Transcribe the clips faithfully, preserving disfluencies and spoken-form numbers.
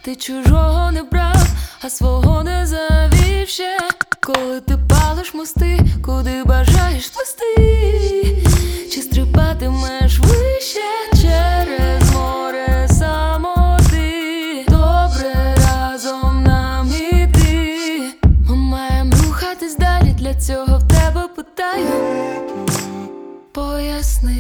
Ти чужого не брав, а свого не завів ще. Коли ти палиш мости, куди бажаєш плести, чи стрибатимеш вище через море самоти. Добре разом нам іти. Ми маєм рухатись далі, для цього в тебе питаю. Поясни.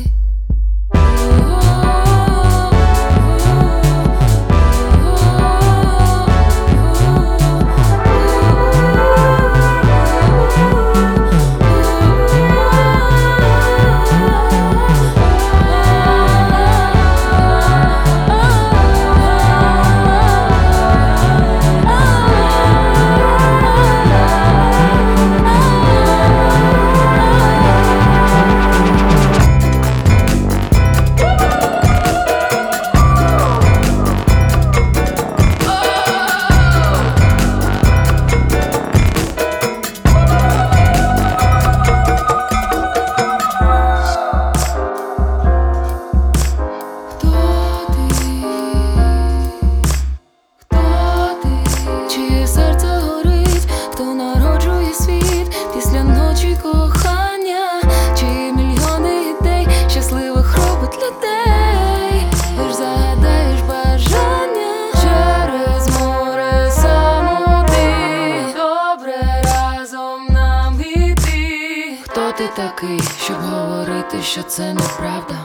Після ночі кохання, чи мільйони ідей щасливих робить людей. Лиш загадаєш бажання через море самоти. Добре разом нам іти. Хто ти такий, щоб говорити, що це неправда?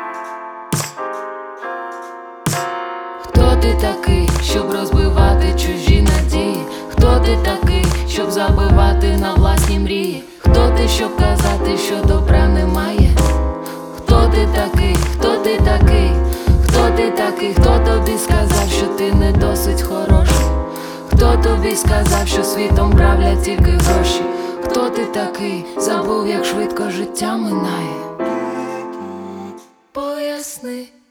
Хто ти такий, щоб розбивати чужі надії? Хто ти такий, щоб забивати на власні мрії? Хто ти, щоб казати, що добра немає? Хто ти такий, хто ти такий, хто ти такий, хто тобі сказав, що ти не досить хороший? Хто тобі сказав, що світом правлять тільки гроші? Хто ти такий, забув, як швидко життя минає? Поясни.